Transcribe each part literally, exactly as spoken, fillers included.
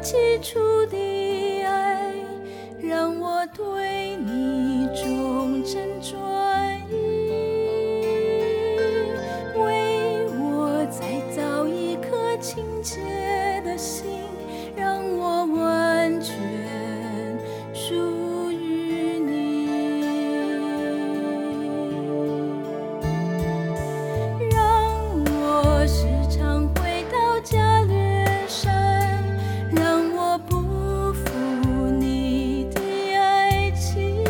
起初的爱，让我对你忠贞专一，为我再造一颗清洁的心，让我完全属于你，让我时常回到加略山，让我不负你的爱情，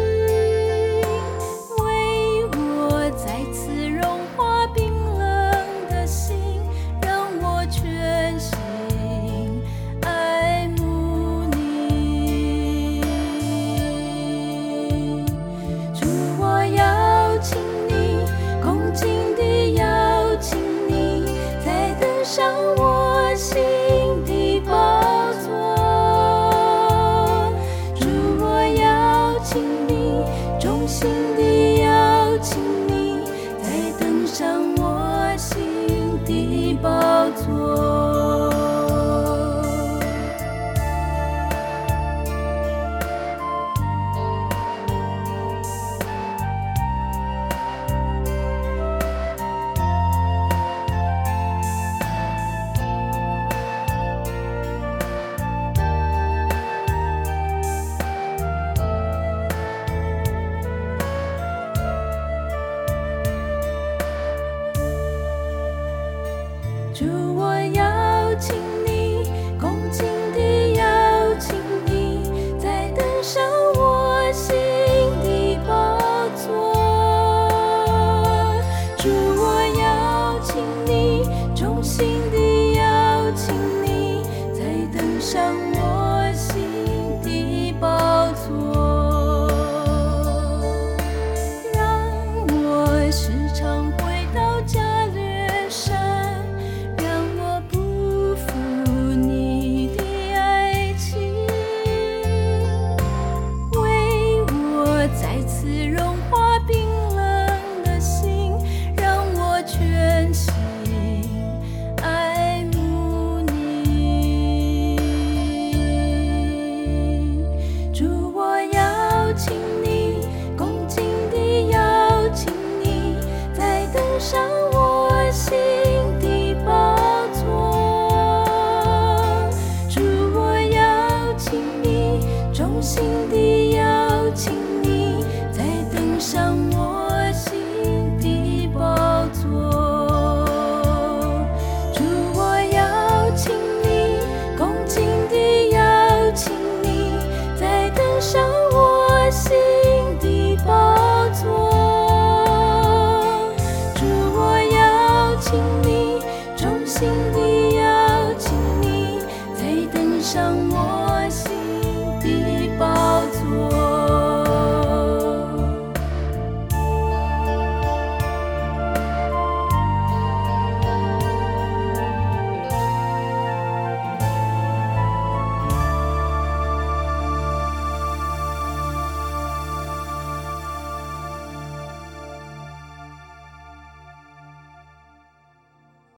为我再次融化冰冷的心，让我全心爱慕你。主，我邀请你，恭敬地邀请你，再登上我心的宝座。主，我邀请你，衷心地邀请你，再登上我心的宝座。主，我邀请你，恭敬地邀请你，再登上我心的宝座。主，我邀请你，衷心地邀请你，再登上我心的宝座，让我时常回到加略山，让我不负你的爱情，为我再次融化冰冷的心，让我全心爱慕你。主，我邀请你，恭敬地邀请你，再登上我心的宝座。主，我邀请你，衷心地邀请你，再登上我心的宝座。主，我邀请你，恭敬地邀请你，再登上我心的宝座。主，我邀请你，衷心地邀请你，再登上我心的